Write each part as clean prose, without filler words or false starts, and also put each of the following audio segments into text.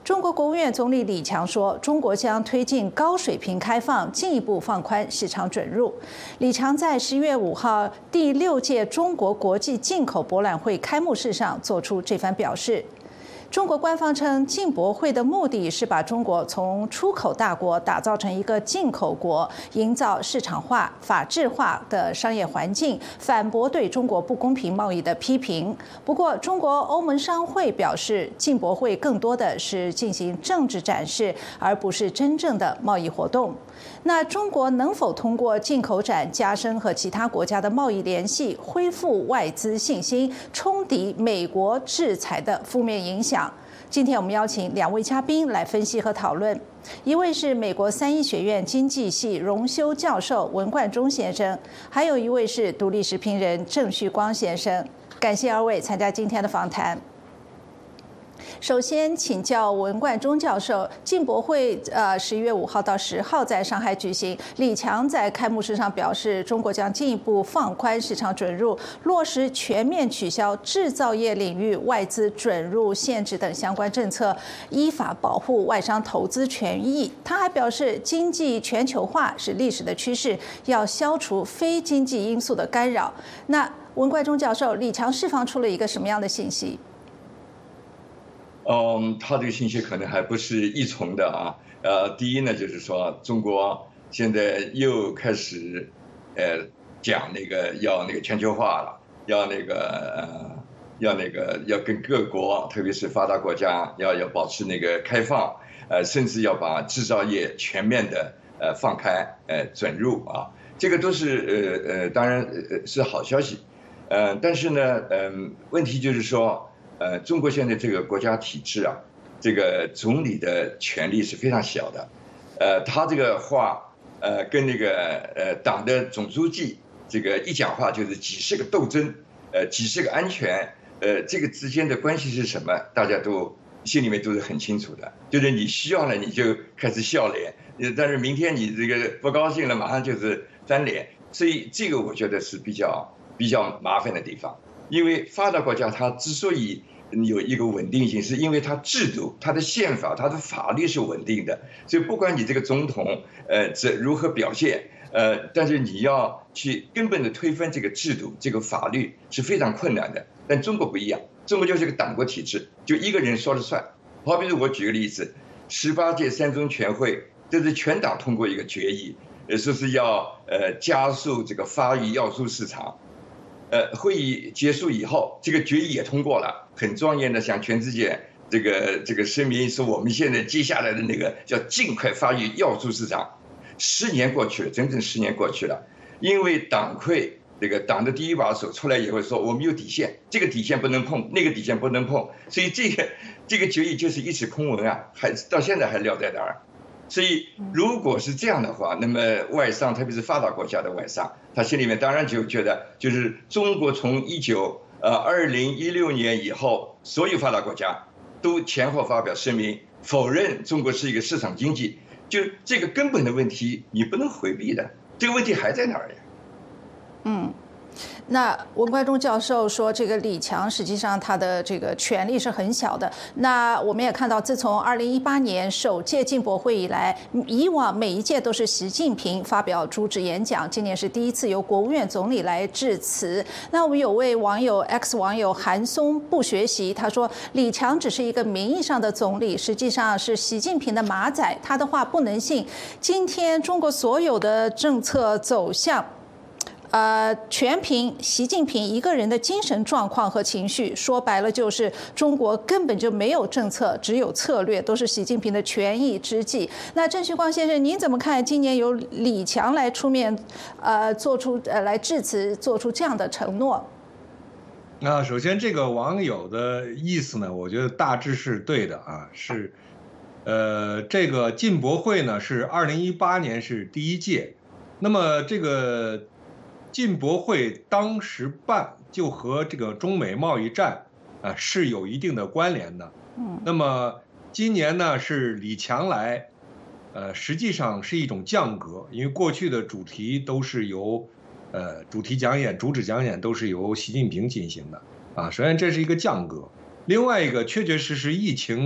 中国国务院总理李强说，中国将推进高水平开放，进一步放宽市场准入。李强在11月5号第6届中国国际进口博览会开幕式上做出这番表示。中国官方称，进博会的目的是把中国从出口大国打造成一个进口国，营造市场化、法治化的商业环境，反驳对中国不公平贸易的批评。不过，中国欧盟商会表示，进博会更多的是进行政治展示，而不是真正的贸易活动。那中国能否通过进口展加深和其他国家的贸易联系，恢复外资信心，冲抵美国制裁的负面影响？今天我们邀请2位嘉宾来分析和讨论，一位是美国3一学院经济系荣休教授文冠中先生，还有一位是独立时评人郑旭光先生。感谢2位参加今天的访谈。首先请教文冠中教授，进博会11月5号到10号在上海举行。李强在开幕式上表示，中国将进一步放宽市场准入，落实全面取消制造业领域外资准入限制等相关政策，依法保护外商投资权益。他还表示，经济全球化是历史的趋势，要消除非经济因素的干扰。那文冠中教授，李强释放出了一个什么样的信息？ 他这个信息可能还不是一重的啊。第一呢，就是说中国现在又开始，讲要全球化了，要跟各国，特别是发达国家要保持开放，甚至要把制造业全面的放开，准入啊，这个都是当然是好消息，但是呢，问题就是说。中国现在这个国家体制啊，这个总理的权力是非常小的，他这个话，跟党的总书记这个一讲话就是几十个斗争，几十个安全，这个之间的关系是什么？大家都心里面都是很清楚的，就是你需要了你就开始笑脸，但是明天你这个不高兴了，马上就是翻脸，所以这个我觉得是比较麻烦的地方。因为发达国家它之所以有一个稳定性，是因为它制度、它的宪法、它的法律是稳定的，所以不管你这个总统如何表现，但是你要去根本的推翻这个制度、这个法律是非常困难的。但中国不一样，中国就是个党国体制，就一个人说了算。好比如我举个例子，18届3中全会这是全党通过一个决议，说是要加速这个发育要素市场。会议结束以后，这个决议也通过了，很庄严的向全世界这个声明说，我们现在接下来的叫尽快发育要素市场。10年过去了，整整10年过去了，因为党魁党的第一把手出来以后说，我们有底线，这个底线不能碰，那个底线不能碰，所以这个决议就是一纸空文啊，到现在还撂在那儿。所以，如果是这样的话，那么外商，特别是发达国家的外商，他心里面当然就觉得，就是中国从2016年以后，所有发达国家都前后发表声明，否认中国是一个市场经济，就这个根本的问题，你不能回避的，这个问题还在那儿呀。 那文冠中教授说，这个李强实际上他的这个权力是很小的。那我们也看到，自从2018年首届进博会以来，以往每一届都是习近平发表主旨演讲，今年是第一次由国务院总理来致辞。那我们有位X 网友韩松不学习，他说李强只是一个名义上的总理，实际上是习近平的马仔，他的话不能信。今天中国所有的政策走向。全凭习近平一个人的精神状况和情绪，说白了就是中国根本就没有政策，只有策略，都是习近平的权宜之计。那郑旭光先生，您怎么看今年由李强来出面，来致辞，做出这样的承诺？ 那首先这个网友的意思呢，我觉得大致是对的啊，是，这个进博会呢是2018年是第一届，那么这个。进博会当时办就和这个中美贸易战是有一定的关联的。那么今年呢是李强来，实际上是一种降格，因为过去的主题都是由主旨讲演都是由习近平进行的啊。首先这是一个降格，另外一个确确实实疫情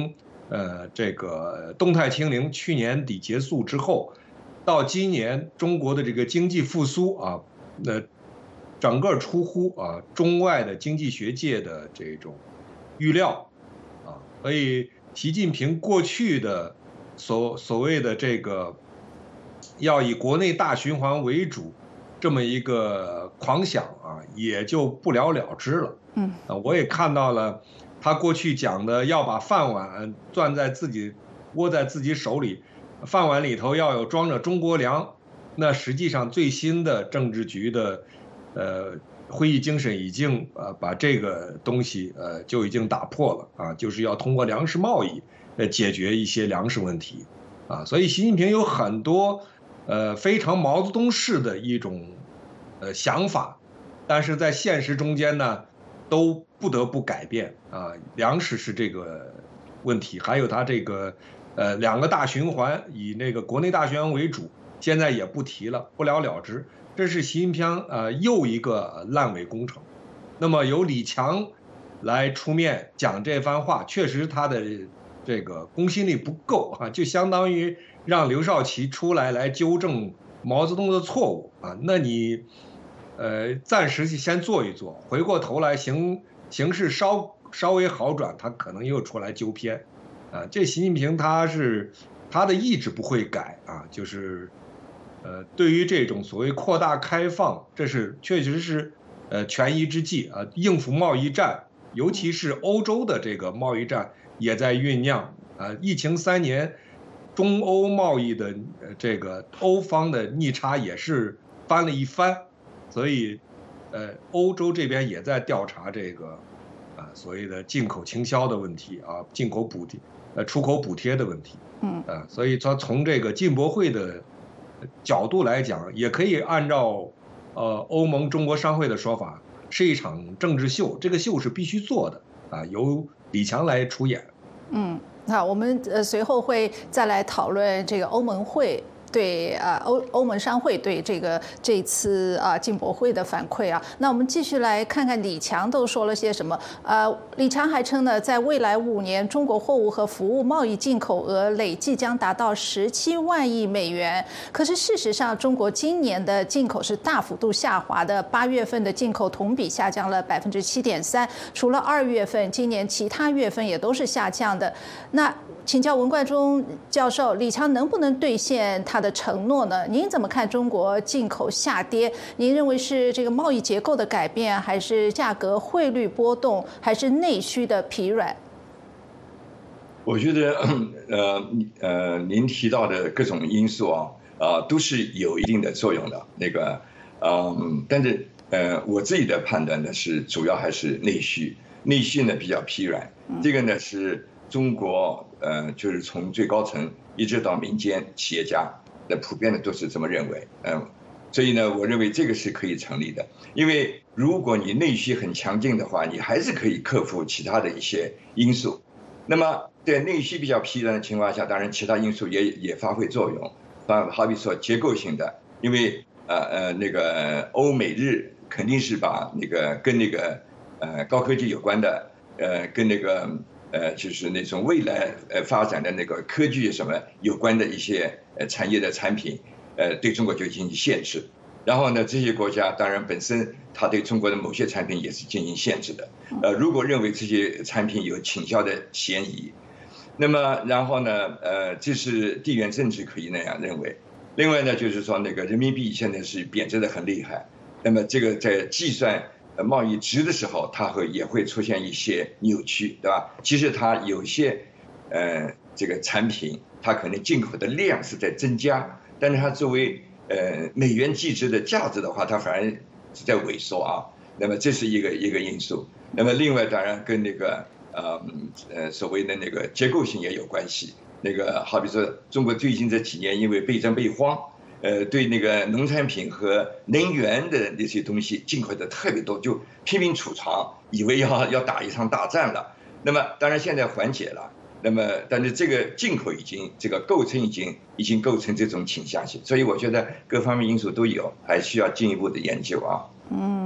这个动态清零去年底结束之后，到今年中国的这个经济复苏啊，整个出乎中外的经济学界的这种预料啊，所以习近平过去的所谓的这个要以国内大循环为主这么一个狂想啊，也就不了了之了。我也看到了他过去讲的要把饭碗握在自己手里，饭碗里头要有装着中国粮。那实际上最新的政治局的会议精神已经把这个东西就已经打破了啊，就是要通过粮食贸易解决一些粮食问题啊，所以习近平有很多非常毛泽东式的一种想法，但是在现实中间呢都不得不改变啊，粮食是这个问题，还有他这个2个大循环，以那个国内大循环为主，现在也不提了，不了了之。这是习近平又一个烂尾工程。那么由李强来出面讲这番话，确实他的这个公信力不够啊，就相当于让刘少奇出来纠正毛泽东的错误啊。那你暂时先做一做，回过头来形势稍微好转，他可能又出来纠偏啊。这习近平他的意志不会改啊，就是对于这种所谓扩大开放，这是确实是权宜之计啊，应付贸易战，尤其是欧洲的这个贸易战也在酝酿啊。疫情3年，中欧贸易的这个欧方的逆差也是翻了一番，所以欧洲这边也在调查这个所谓的进口倾销的问题啊，进口补贴出口补贴的问题，所以说从这个进博会的角度来讲，也可以按照欧盟中国商会的说法，是一场政治秀，这个秀是必须做的啊，由李强来出演。 好，我们随后会再来讨论这个欧盟会对欧盟商会对这次进博会的反馈啊。那我们继续来看看李强都说了些什么。李强还称呢，在未来5年，中国货物和服务贸易进口额累计将达到17万亿美元。可是事实上，中国今年的进口是大幅度下滑的，8月份的进口同比下降了7.3%，除了2月份，今年其他月份也都是下降的。那请教文冠中教授，李强能不能兑现他的承诺呢？您怎么看中国进口下跌？您认为是这个贸易结构的改变，还是价格汇率波动，还是内需的疲软？ 我觉得您提到的各种因素都是有一定的作用的。但是我自己的判断呢是主要还是内需呢比较疲软。这个呢是中国就是从最高层一直到民间企业家的普遍的都是这么认为。所以呢，我认为这个是可以成立的。因为如果你内需很强劲的话，你还是可以克服其他的一些因素。那么在内需比较疲软的情况下，当然其他因素也发挥作用。好比说结构性的，因为欧美日肯定是把跟高科技有关的，跟就是那种未来发展的科技什么有关的一些产业的产品，对中国就进行限制。然后呢，这些国家当然本身它对中国的某些产品也是进行限制的。如果认为这些产品有倾销的嫌疑，那么然后呢，这是地缘政治可以那样认为。另外呢，就是说人民币现在是贬值的很厉害，那么这个在计算贸易值的时候，它也会出现一些扭曲，对吧？其实它有些这个产品，它可能进口的量是在增加，但是它作为美元计值的价值的话，它反而是在萎缩啊。那么这是一个因素。那么另外当然跟所谓的结构性也有关系。好比说中国最近这几年因为备战备荒。对农产品和能源的那些东西进口的特别多，就拼命储藏，以为要打一场大战了。那么当然现在缓解了，那么但是这个进口构成已经构成这种倾向性，所以我觉得各方面因素都有，还需要进一步的研究啊。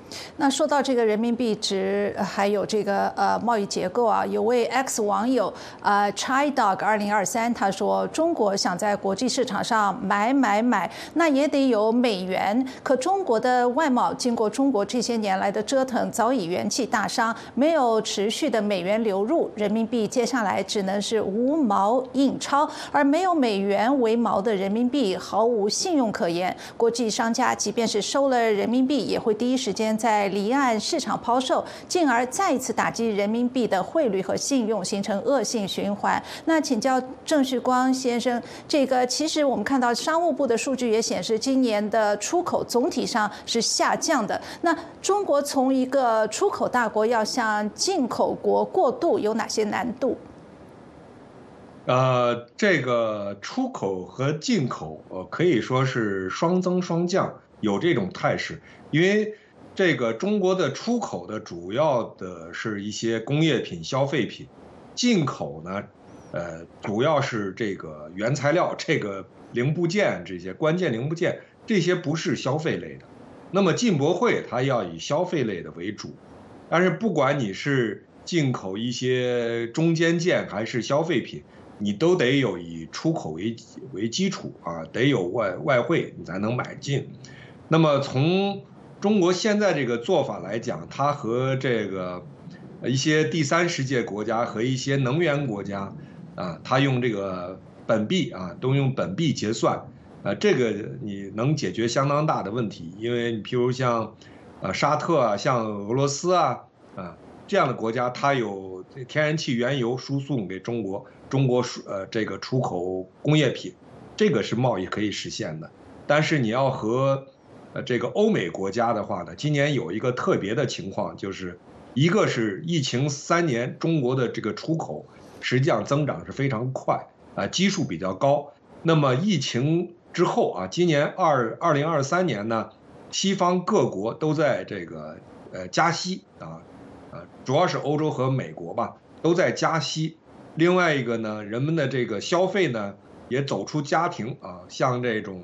那说到这个人民币值，还有这个贸易结构啊，有位 X 网友Chai Dog 2023他说，中国想在国际市场上买，那也得有美元。可中国的外贸经过中国这些年来的折腾，早已元气大伤，没有持续的美元流入，人民币接下来只能是无毛印钞，而没有美元为锚的人民币毫无信用可言。国际商家即便是收了人民币，也会第一时间在离岸市场抛售，进而再一次打击人民币的汇率和信用，形成恶性循环。那请教郑旭光先生，这个其实我们看到商务部的数据也显示，今年的出口总体上是下降的。那中国从一个出口大国要向进口国过渡，有哪些难度？ 这个出口和进口，可以说是双增双降，有这种态势，因为这个中国的出口的主要的是一些工业品、消费品，进口呢，主要是这个原材料、这个零部件、这些关键零部件，这些不是消费类的。那么进博会它要以消费类的为主，但是不管你是进口一些中间件还是消费品，你都得有以出口为基础啊，得有外汇你才能买进。那么从中国现在这个做法来讲，它和这个一些第三世界国家和一些能源国家啊，它用这个本币啊，都用本币结算，这个你能解决相当大的问题，因为你譬如像沙特啊，像俄罗斯啊这样的国家，它有天然气、原油输送给中国，这个出口工业品，这个是贸易可以实现的。但是你要和这个欧美国家的话呢，今年有一个特别的情况，就是一个是疫情3年，中国的这个出口实际上增长是非常快基数比较高。那么疫情之后啊，今年2023年呢，西方各国都在这个加息主要是欧洲和美国吧，都在加息。另外一个呢，人们的这个消费呢也走出家庭向这种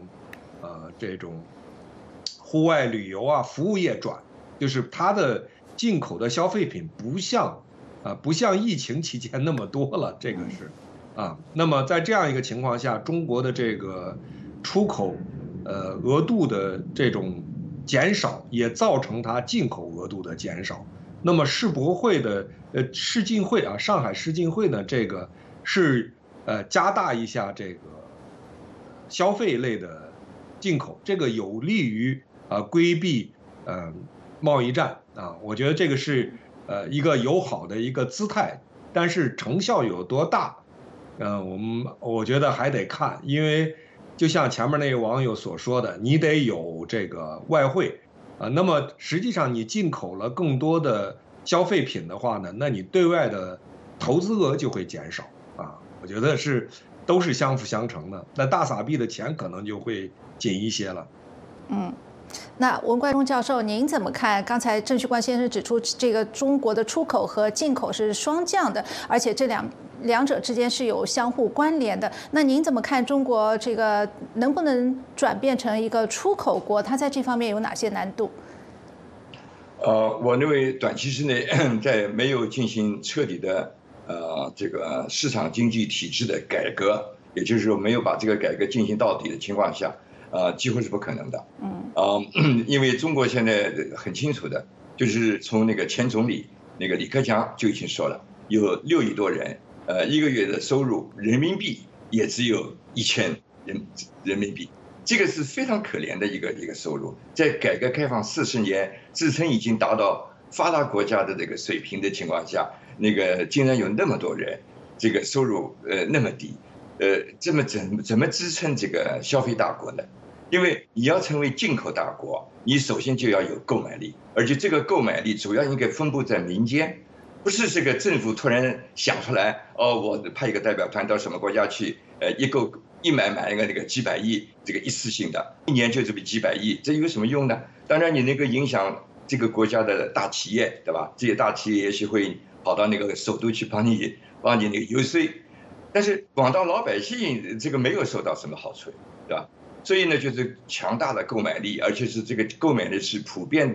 户外旅游服务业转，就是它的进口的消费品不像疫情期间那么多了，这个是那么在这样一个情况下，中国的这个出口额度的这种减少，也造成它进口额度的减少。那么世博会的世进会上海世进会呢，这个是加大一下这个消费类的进口，这个有利于规避贸易战我觉得这个是一个友好的一个姿态，但是成效有多大，我觉得还得看，因为就像前面那个网友所说的，你得有这个外汇那么实际上你进口了更多的消费品的话呢，那你对外的投资额就会减少我觉得都是相辅相成的，那大撒币的钱可能就会紧一些了。 那文冠中教授，您怎么看？刚才郑旭光先生指出，这个中国的出口和进口是双降的，而且这两者之间是有相互关联的。那您怎么看中国这个能不能转变成一个出口国？它在这方面有哪些难度？ 我认为短期之内，在没有进行彻底的这个市场经济体制的改革，也就是说没有把这个改革进行到底的情况下。几乎是不可能的。因为中国现在很清楚的，就是从那个前总理那个李克强就已经说了，有6亿多人，一个月的收入人民币也只有1000人民币，这个是非常可怜的一个收入。在改革开放40年，自称已经达到发达国家的这个水平的情况下，那个竟然有那么多人，这个收入那么低，怎么支撑这个消费大国呢？因为你要成为进口大国，你首先就要有购买力，而且这个购买力主要应该分布在民间，不是这个政府突然想出来，我派一个代表团到什么国家去，一买一个那个几百亿，这个一次性的，1年就这么几百亿，这有什么用呢？当然你那个影响这个国家的大企业，对吧？这些大企业也许会跑到那个首都去帮你那个游说，但是广大老百姓这个没有受到什么好处，对吧？所以呢，就是强大的购买力，而且是这个购买力是普遍的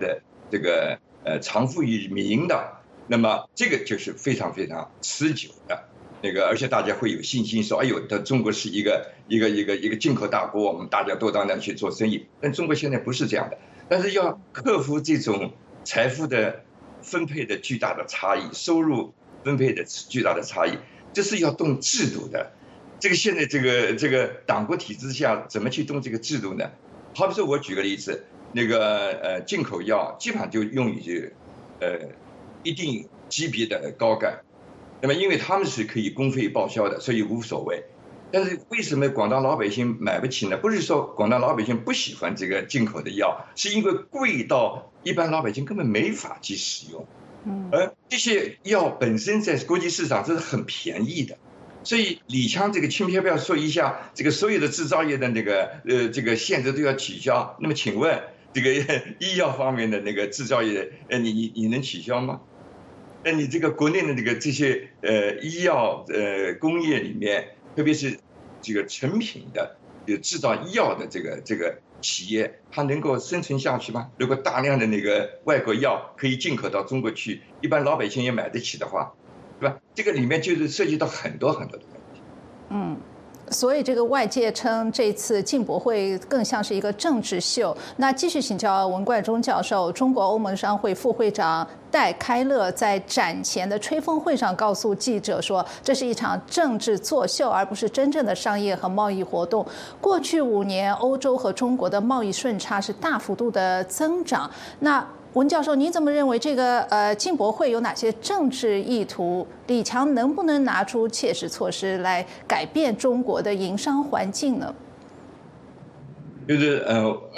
这个长富于民的，那么这个就是非常非常持久的。而且大家会有信心说，哎呦，中国是一个进口大国，我们大家都到那去做生意。但中国现在不是这样的，但是要克服这种财富的分配的巨大的差异，收入分配的巨大的差异，这是要动制度的。这个现在这个党国体制下怎么去动这个制度呢？好比说我举个例子，进口药基本上就用于一定级别的高干。那么，因为他们是可以公费报销的，所以无所谓。但是为什么广大老百姓买不起呢？不是说广大老百姓不喜欢这个进口的药，是因为贵到一般老百姓根本没法去使用。而这些药本身在国际市场这是很便宜的，所以李强这个轻飘飘说一下，这个所有的制造业的这个限制都要取消。那么请问这个医药方面的那个制造业，你能取消吗？那你这个国内的这些医药工业里面，特别是这个成品的制造医药的这个企业，它能够生存下去吗？如果大量的外国药可以进口到中国去，一般老百姓也买得起的话，对吧？这个里面就是涉及到很多很多的问题。 所以这个外界称这次进博会更像是一个政治秀。那继续请教文冠中教授，中国欧盟商会副会长戴开乐在展前的吹风会上告诉记者说，这是一场政治作秀，而不是真正的商业和贸易活动。过去5年，欧洲和中国的贸易顺差是大幅度的增长。那文教授，你怎么认为这个进博会有哪些政治意图？李强能不能拿出切实措施来改变中国的营商环境呢？ 就是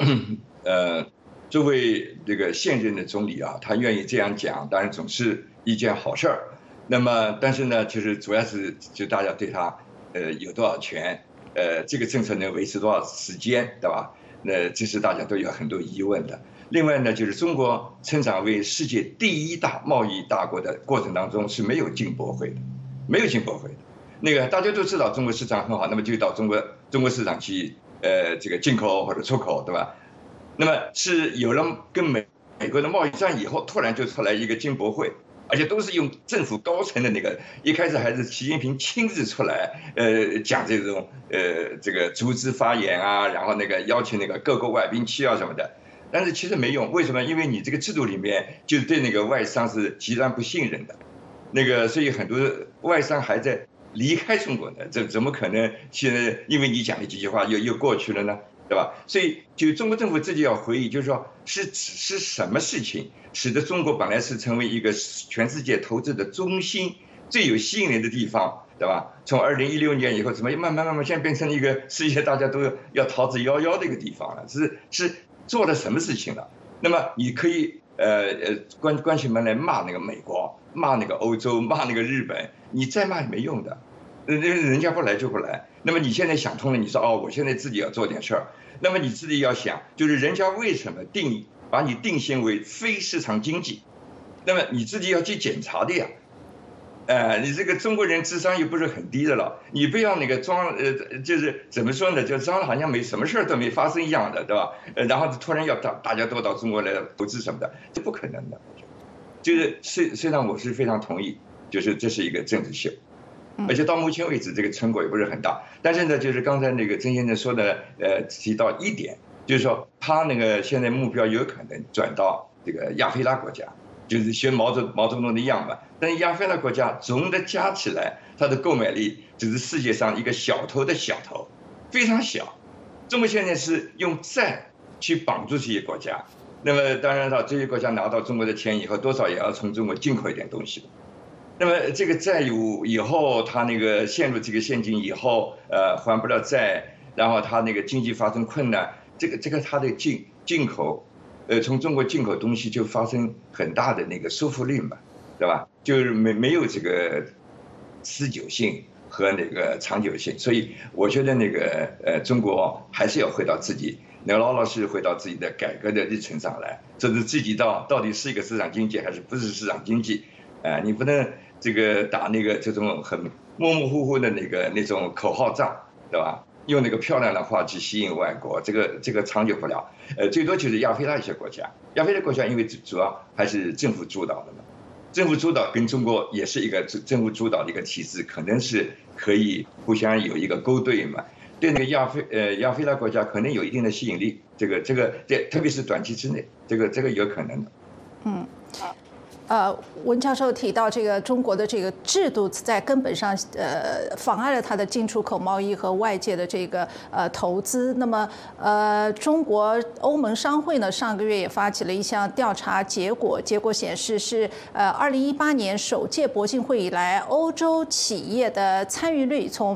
作为这个现任的总理啊，他愿意这样讲，当然总是一件好事儿。那么，但是呢，就是主要是就大家对他有多少权，这个政策能维持多少时间，对吧？那这是大家都有很多疑问的。另外呢，就是中国成长为世界第1大贸易大国的过程当中是没有进博会的，没有进博会的。大家都知道中国市场很好，那么就到中国市场去这个进口或者出口，对吧？那么是有了跟美国的贸易战以后，突然就出来一个进博会，而且都是用政府高层的一开始还是习近平亲自出来讲这种这个组织发言啊，然后邀请各国外宾去啊什么的。但是其实没用，为什么？因为你这个制度里面就对外商是极端不信任的，所以很多外商还在离开中国呢，这怎么可能现在因为你讲的几句话又过去了呢？对吧？所以就中国政府自己要回忆，就是说是什么事情使得中国本来是成为一个全世界投资的中心，最有吸引人的地方，对吧？从2016年以后，怎么慢慢现在变成了一个世界大家都要逃之夭夭的一个地方了？是做了什么事情了？那么你可以关起门来骂美国，骂欧洲，骂日本，你再骂也没用的，人家不来就不来。那么你现在想通了，你说我现在自己要做点事儿，那么你自己要想，就是人家为什么把你定性为非市场经济，那么你自己要去检查的呀。你这个中国人智商又不是很低的了，你不要装就是怎么说呢，就装好像没什么事都没发生一样的，对吧？然后突然要大家都到中国来投资什么的，这不可能的。就是虽然我是非常同意，就是这是一个政治秀，而且到目前为止这个成果也不是很大。但是呢，就是刚才曾先生说的，提到一点，就是说他现在目标有可能转到这个亚非拉国家。就是学毛泽东的样板，但是亚非拉国家总的加起来，它的购买力只是世界上一个小头的小头，非常小。中国现在是用债去绑住这些国家，那么当然了，这些国家拿到中国的钱以后，多少也要从中国进口一点东西。那么这个债务以后，他陷入这个陷阱以后，还不了债，然后他经济发生困难，这个他的进口。从中国进口东西就发生很大的收复率嘛，对吧？就是没有这个持久性和长久性，所以我觉得中国还是要回到自己，老老实实回到自己的改革的日程上来，这是自己到底是一个市场经济还是不是市场经济？你不能打这种很模模糊糊的那种口号仗，对吧？ 用那个漂亮的话去吸引外国，这个长久不了。最多就是亚非拉一些国家，亚非拉国家因为主要还是政府主导的嘛，政府主导跟中国也是一个政府主导的一个体制，可能是可以互相有一个勾兑嘛。对那个亚非拉国家可能有一定的吸引力，这特别是短期之内，这个有可能的。 文教授提到这个中国的这个制度在根本上妨碍了它的进出口贸易和外界的这个投资。那么中国欧盟商会呢上个月也发起了一项调查结果显示是2018年首届博鳌会以来，欧洲企业的参与率从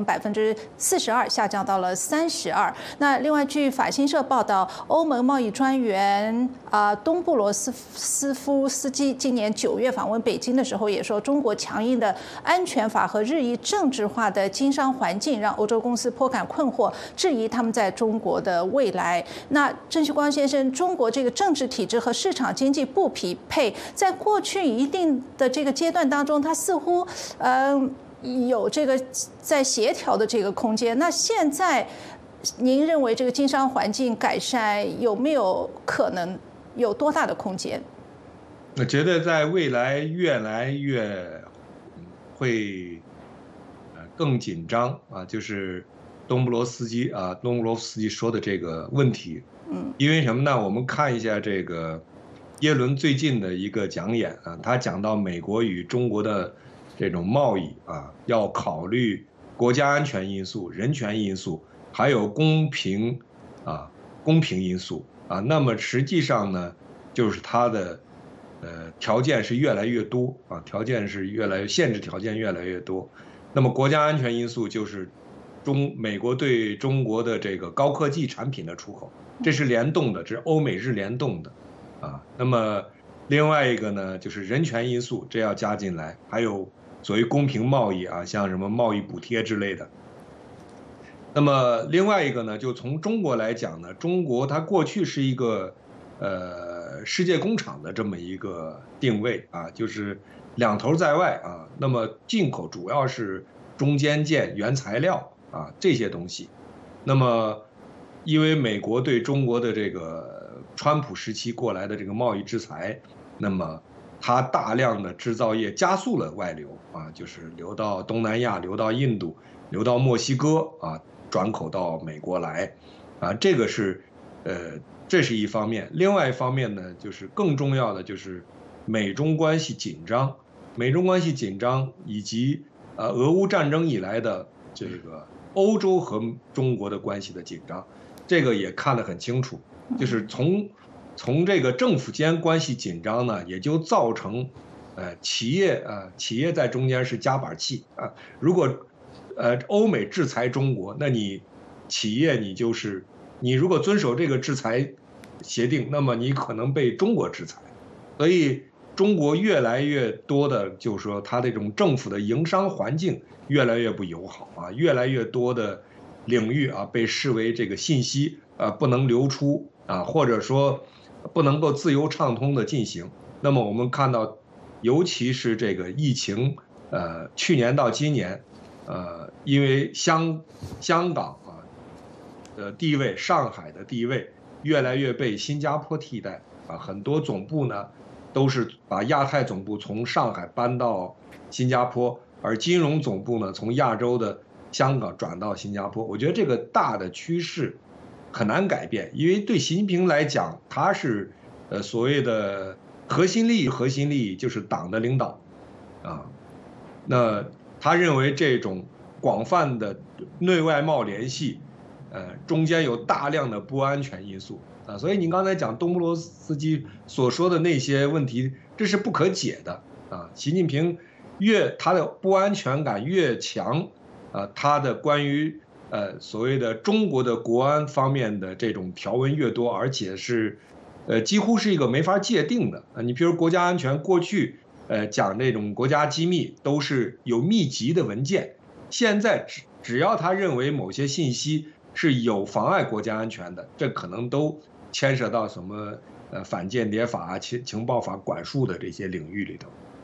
42%下降到了32%。那另外据法新社报道，欧盟贸易专员东布罗斯夫斯基今年9月访问北京的时候也说，中国强硬的安全法和日益政治化的经商环境让欧洲公司颇感困惑，质疑他们在中国的未来。那郑旭光先生，中国这个政治体制和市场经济不匹配，在过去一定的这个阶段当中，它似乎有这个在协调的这个空间。那现在您认为这个经商环境改善有没有可能有多大的空间？ 我觉得在未来越来越会更紧张啊，就是东布罗斯基说的这个问题。因为什么呢？我们看一下这个耶伦最近的一个讲演啊，他讲到美国与中国的这种贸易啊，要考虑国家安全因素、人权因素，还有公平因素啊。那么实际上呢，就是他的条件是越来越多啊，限制条件越来越多。那么国家安全因素就是美国对中国的这个高科技产品的出口，这是联动的，这是欧美日联动的啊。那么另外一个呢，就是人权因素，这要加进来，还有所谓公平贸易啊，像什么贸易补贴之类的。那么另外一个呢，就从中国来讲呢，中国它过去是一个世界工厂的这么一个定位啊，就是两头在外啊。那么进口主要是中间件、原材料啊这些东西。那么因为美国对中国的这个川普时期过来的这个贸易制裁，那么它大量的制造业加速了外流啊，就是流到东南亚、流到印度、流到墨西哥啊，转口到美国来啊。这是一方面。另外一方面呢，就是更重要的就是美中关系紧张，以及俄乌战争以来的这个欧洲和中国的关系的紧张，这个也看得很清楚。就是从这个政府间关系紧张呢，也就造成企业在中间是夹板气啊。如果欧美制裁中国，那你企业你如果遵守这个制裁协定，那么你可能被中国制裁。所以中国越来越多的就是说它这种政府的营商环境越来越不友好啊，越来越多的领域啊被视为这个信息不能流出啊，或者说不能够自由畅通的进行。那么我们看到，尤其是这个疫情去年到今年因为香港的地位，上海的地位越来越被新加坡替代啊，很多总部呢都是把亚太总部从上海搬到新加坡，而金融总部呢从亚洲的香港转到新加坡。我觉得这个大的趋势很难改变，因为对习近平来讲，他是所谓的核心利益就是党的领导啊。那他认为这种广泛的内外贸联系中间有大量的不安全因素啊，所以您刚才讲东布罗斯基所说的那些问题，这是不可解的啊。习近平他的不安全感越强他的关于所谓的中国的国安方面的这种条文越多，而且是几乎是一个没法界定的你比如国家安全，过去讲这种国家机密都是有密集的文件，现在只要他认为某些信息是有妨碍国家安全的，这可能都牵涉到什么反间谍法情报法管束的这些领域里头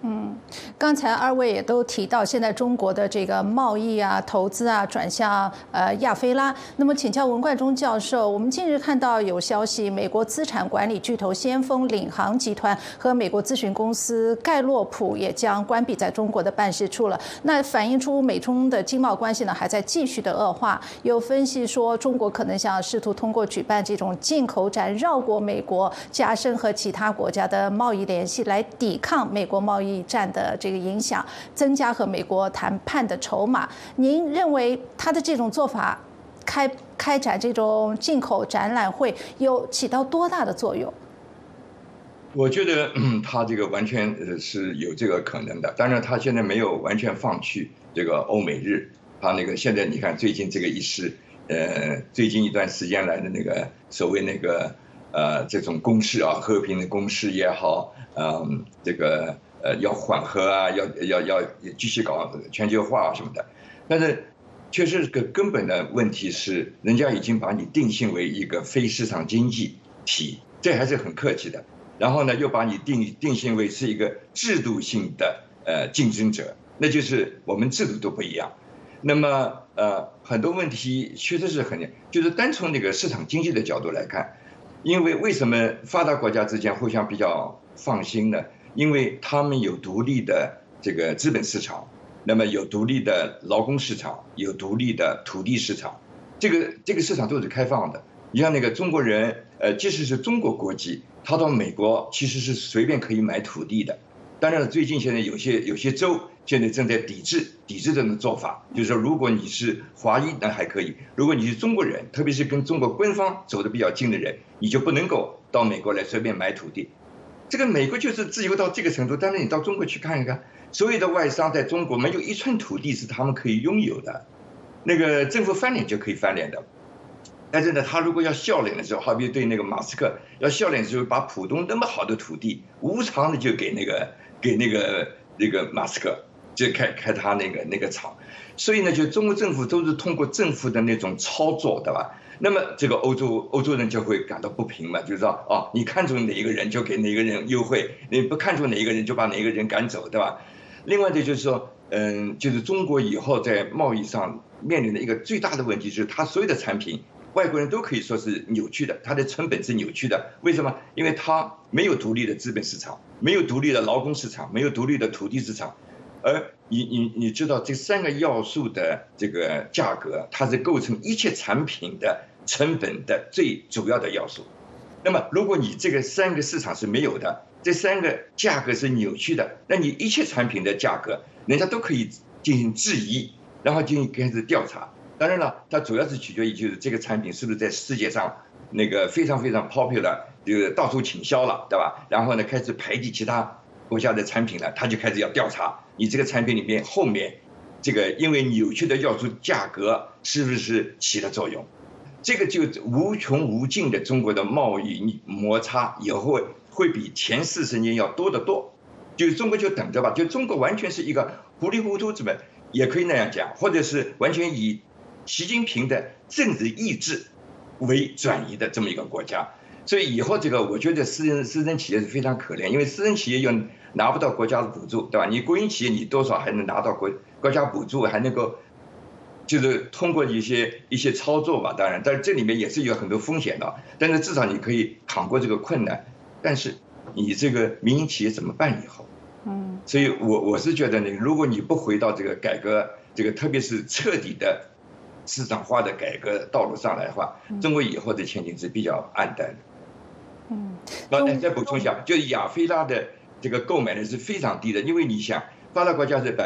刚才二位也都提到，现在中国的这个贸易啊、投资啊转向亚非拉。那么，请教文冠中教授，我们近日看到有消息，美国资产管理巨头先锋领航集团和美国咨询公司盖洛普也将关闭在中国的办事处了。那反映出美中的经贸关系呢还在继续的恶化。有分析说，中国可能想试图通过举办这种进口展，绕过美国，加深和其他国家的贸易联系，来抵抗美国贸易战的这个影响，增加和美国谈判的筹码。您认为他的这种做法，开展这种进口展览会有起到多大的作用？ 我觉得他这个完全是有这个可能的。当然，他现在没有完全放弃这个欧美日。他那个现在你看最近这个一事，最近一段时间来的那个所谓那个这种攻势啊，和平的攻势也好，这个要缓和啊，要继续搞全球化什么的。但是确实个根本的问题是，人家已经把你定性为一个非市场经济体，这还是很客气的。然后呢，又把你定性为是一个制度性的竞争者，那就是我们制度都不一样。那么很多问题确实是就是单从那个市场经济的角度来看，因为什么发达国家之间互相比较放心呢？因为他们有独立的这个资本市场，那么有独立的劳工市场，有独立的土地市场，这个市场都是开放的。你像那个中国人，即使是中国国籍，他到美国其实是随便可以买土地的。当然了，最近现在有些州现在正在抵制这种做法，就是说，如果你是华裔那还可以，如果你是中国人，特别是跟中国官方走得比较近的人，你就不能够到美国来随便买土地。这个美国就是自由到这个程度，但是你到中国去看一看，所有的外商在中国没有一寸土地是他们可以拥有的，那个政府翻脸就可以翻脸的。但是呢，他如果要笑脸的时候，好比对那个马斯克要笑脸的时候，把浦东那么好的土地无偿的就给那个马斯克，就开他那个厂。所以呢，就中国政府都是通过政府的那种操作，对吧？那么这个欧洲人就会感到不平嘛，就是说，哦，你看中哪一个人就给哪一个人优惠，你不看中哪一个人就把哪一个人赶走，对吧？另外的就是说，就是中国以后在贸易上面临的一个最大的问题是，它所有的产品，外国人都可以说是扭曲的，它的成本是扭曲的。为什么？因为它没有独立的资本市场，没有独立的劳工市场，没有独立的土地市场。而你知道这3个要素的这个价格，它是构成一切产品的成本的最主要的要素。那么如果你这个3个市场是没有的，这3个价格是扭曲的，那你一切产品的价格，人家都可以进行质疑，然后进行开始调查。当然了，它主要是取决于就是这个产品是不是在世界上那个非常非常 popular， 就是到处倾销了，对吧？然后呢，开始排挤其他国家的产品了，他就开始要调查你这个产品里面后面这个因为扭曲的要素价格是不是起了作用。这个就无穷无尽的中国的贸易摩擦以后会比前40年要多得多。就是中国就等着吧，就中国完全是一个糊里糊涂，怎么也可以那样讲，或者是完全以习近平的政治意志为转移的这么一个国家。所以以后这个我觉得私人企业是非常可怜，因为私人企业又拿不到国家的补助，对吧？你国营企业你多少还能拿到国家补助，还能够就是通过一些操作吧，当然，但是这里面也是有很多风险的，但是至少你可以扛过这个困难。但是你这个民营企业怎么办以后？所以我是觉得呢，如果你不回到这个改革，这个特别是彻底的市场化的改革道路上来的话，中国以后的前景是比较暗淡的。再补充一下，就是亚非拉的这个购买力是非常低的，因为你想，发达国家是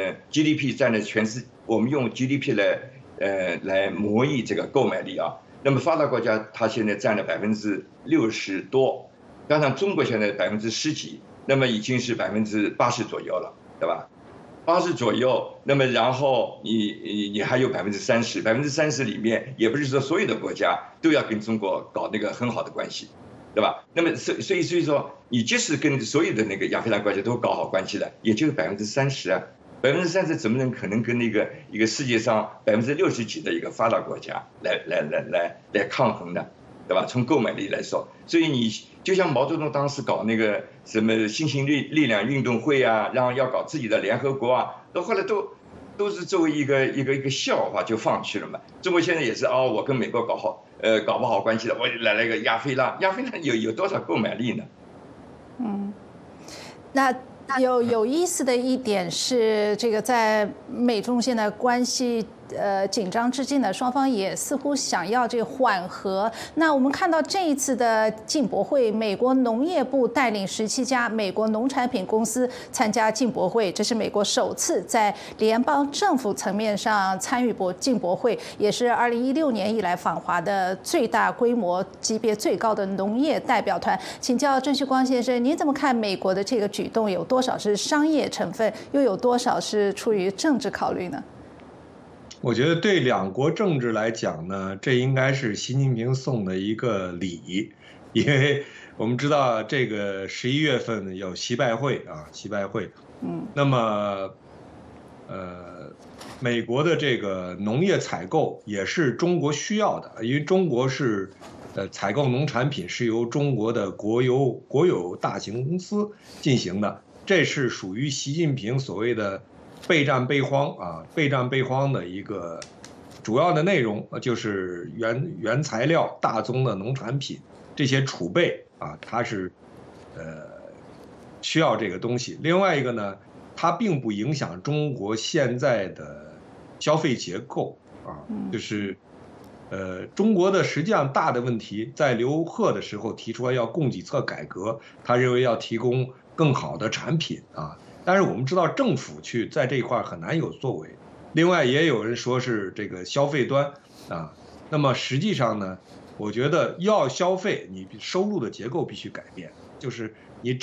GDP 占了全世，我们用 GDP 来模拟这个购买力啊。那么发达国家它现在占了60%多，加上中国现在10%几，那么已经是80%左右了，对吧？80左右，那么然后你还有30%，30%里面也不是说所有的国家都要跟中国搞那个很好的关系。对吧？那么所以说，你即使跟所有的那个亚非拉国家都搞好关系的，也就是30%啊，30%怎么能可能跟一个世界上60%几的一个发达国家来抗衡呢？对对吧？从购买力来说，所以你就像毛泽东当时搞那个什么新型力量运动会啊，然后要搞自己的联合国啊，到后来都是作为一个笑话就放弃了嘛。中国现在也是我跟美国搞不好关系了，我来了一个亚非拉有多少购买力呢？ 那有意思的一点是，这个在美中现在关系紧张之际呢，双方也似乎想要这个缓和。那我们看到这一次的进博会，美国农业部带领17家美国农产品公司参加进博会，这是美国首次在联邦政府层面上参与进博会，也是2016年以来访华的最大规模、级别最高的农业代表团。请教郑旭光先生，您怎么看美国的这个举动？有多少是商业成分，又有多少是出于政治考虑呢？ 我觉得对两国政治来讲呢，这应该是习近平送的一个礼，因为我们知道这个11月份有习拜会，那么美国的这个农业采购也是中国需要的，因为中国是采购农产品是由中国的国有大型公司进行的，这是属于习近平所谓的备战备荒的一个主要的内容，就是原材料大宗的农产品这些储备它是需要这个东西。另外一个呢，它并不影响中国现在的消费结构就是中国的实际上大的问题，在刘鹤的时候提出来要供给侧改革，他认为要提供更好的产品但是我们知道政府在这一块很难有作为。另外也有人说是这个消费端那么实际上呢，我觉得要消费，你收入的结构必须改变，就是你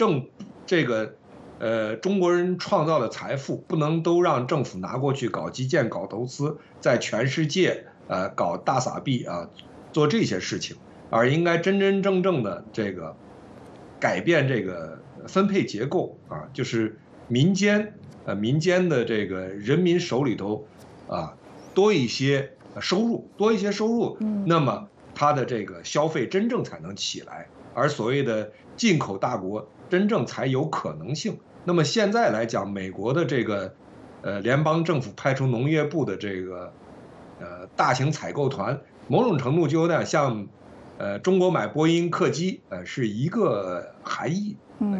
中国人创造的财富不能都让政府拿过去搞基建、搞投资，在全世界搞大撒币做这些事情，而应该真真正正的这个改变这个分配结构就是民间的这个人民手里头多一些收入，那么它的这个消费真正才能起来，而所谓的进口大国真正才有可能性。那么现在来讲，美国的这个联邦政府派出农业部的这个大型采购团，某种程度就有点像中国买波音客机是一个含义。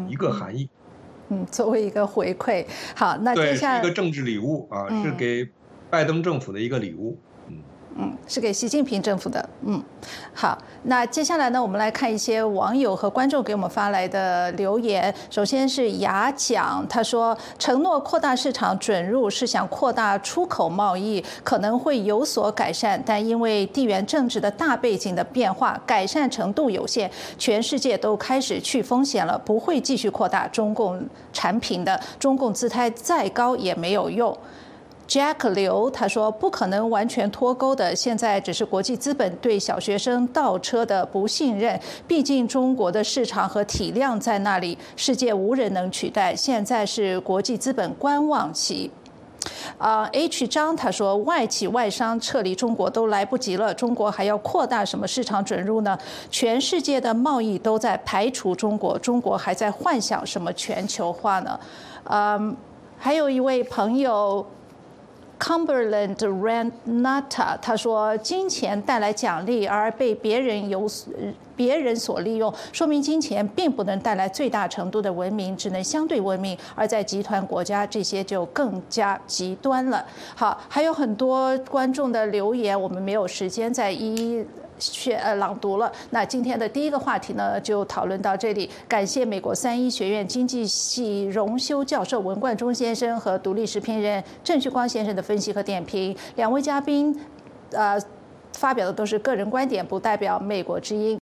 作为一个回馈。好，那接下来对，是一个政治礼物是给拜登政府的一个礼物。 是给习近平政府的。好，那接下来呢，我们来看一些网友和观众给我们发来的留言。首先是雅蒋，他说承诺扩大市场准入是想扩大出口贸易，可能会有所改善，但因为地缘政治的大背景的变化，改善程度有限，全世界都开始去风险了，不会继续扩大中共产品的，中共姿态再高也没有用。Jack 刘他说不可能完全脱钩的，现在只是国际资本对小学生倒车的不信任，毕竟中国的市场和体量在那里，世界无人能取代，现在是国际资本观望期。H 张他说外企外商撤离中国都来不及了，中国还要扩大什么市场准入呢？全世界的贸易都在排除中国，中国还在幻想什么全球化呢？还有一位朋友Cumberland Renata 他说金钱带来奖励而被别人所利用，说明金钱并不能带来最大程度的文明，只能相对文明，而在集团国家这些就更加极端了。好，还有很多观众的留言，我们没有时间再一一朗读了。那今天的第一个话题呢，就讨论到这里。感谢美国三一学院经济系荣休教授文冠中先生和独立时评人郑旭光先生的分析和点评。两位嘉宾发表的都是个人观点，不代表美国之音。